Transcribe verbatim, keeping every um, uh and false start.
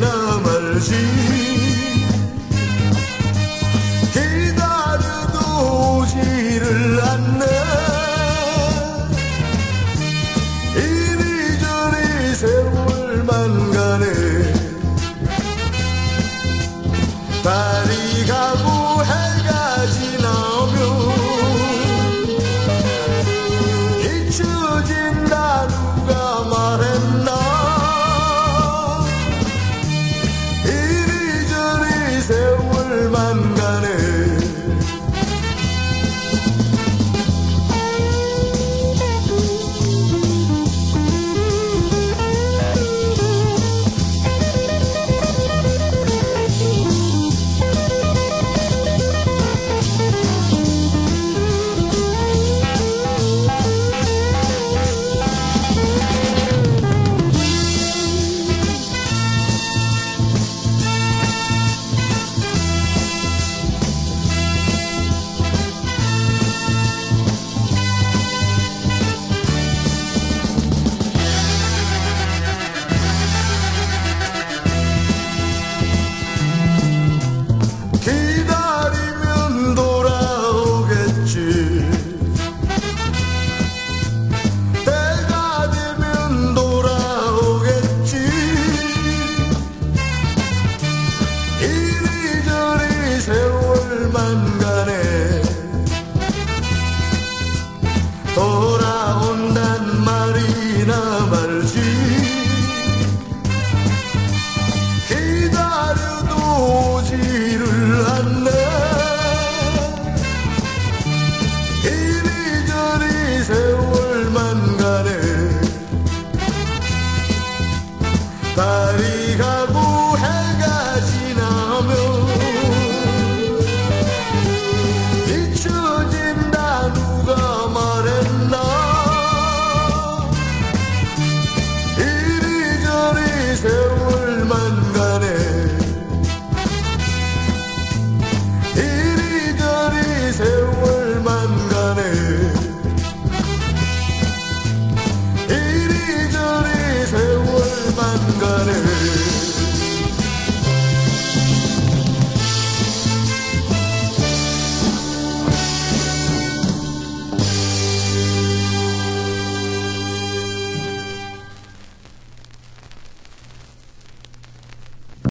말이나 말지 기다려도 오지를 않네. 이리저리 세월만 가네. 달이 가고 해가 지나면 잊혀진다 누가 말했나. 이리저리 세월만 가네. 기다리면 돌아오겠지. 때가 되면 돌아오겠지. 이리저리 세월만 가네. 돌아온단 말이나 말지 기다려도 오지를 않네. 이리저리 세월만 가네. 달이 가고